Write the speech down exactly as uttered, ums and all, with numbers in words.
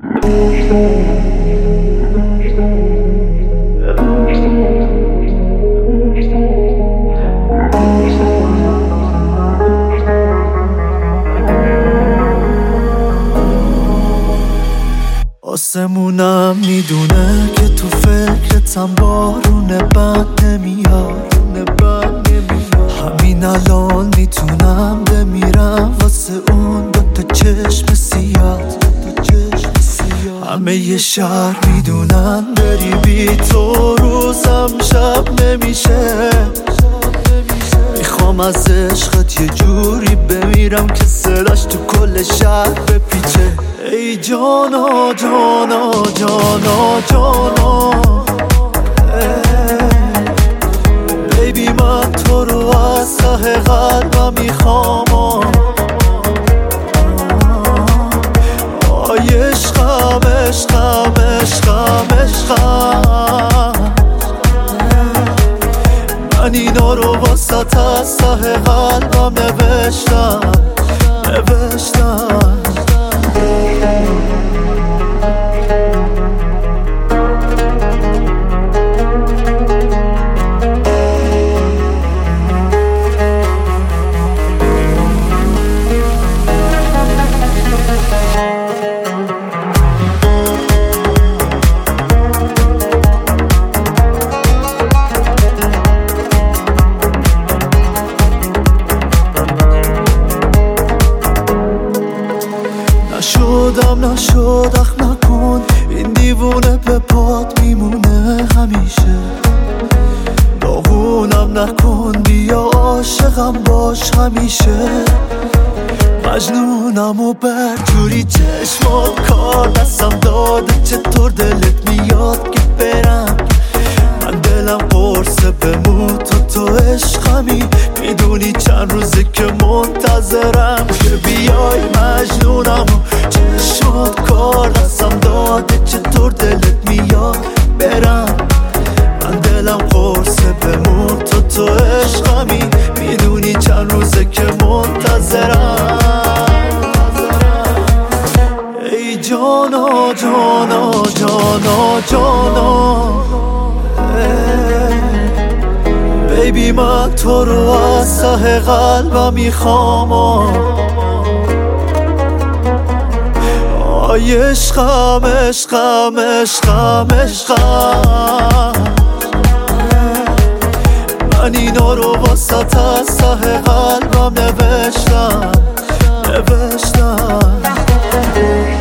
آسمونم میدونه که تو فکرتم بارونه بند نمیاد همین الان میتونم بمیرم واسه اون دوتا چشم سیاه. همه یه شهر میدونن بری بی تو روزم شب نمیشه. میخوام از عشقت یه جوری بمیرم که صداش تو کل شهر بپیچه. ای جانا جانا جانا جانا بیبی من تو رو از ته قلبم میخوام. آی عشقم عشقم عشقم عشقم من اینا رو واسط از ته قلبم نوشتم نوشتم. نشدم نشد اخ نکن این دیوونه به پات میمونه همیشه. داغونم نکن بیا عاشقم باش همیشه. مجنونم و بر جوری چشمات کار دستم داده چطور دلت میاد که برم. من دلم قرصه بموت تو تو عشقمی میدونی چند روزه که منتظرم که بیای. مجنونم و چشمات کار دستم داده چطور دلت میاد برم. من دلم قرصه بموت تو تو عشقمی میدونی چند روزه که منتظرم. ای جانا جانا جانا جانا بیبی من تو رو از ته قلبم میخوام. آی عشقم عشقم عشقم عشقم من اینا رو واسط از ته قلبم نوشتم نوشتم.